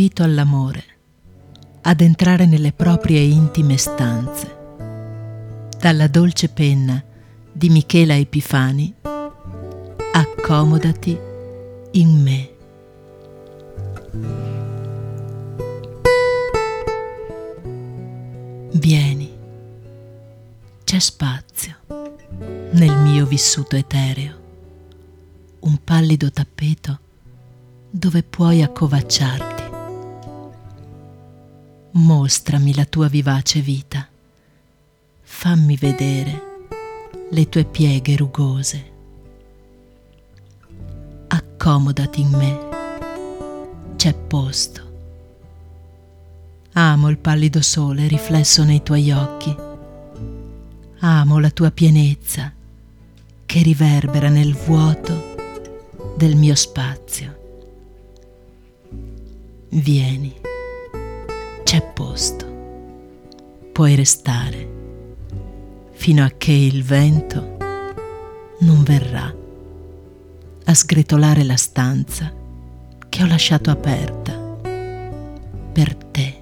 invito all'amore ad entrare nelle proprie intime stanze. Dalla dolce penna di Michela Epifani, accomodati in me. Vieni, c'è spazio nel mio vissuto etereo, un pallido tappeto dove puoi accovacciarti. Mostrami la tua vivace vita, fammi vedere le tue pieghe rugose. Accomodati in me, c'è posto. Amo il pallido sole riflesso nei tuoi occhi. Amo la tua pienezza che riverbera nel vuoto del mio spazio. Vieni, c'è posto. Puoi restare fino a che il vento non verrà a sgretolare la stanza che ho lasciato aperta per te.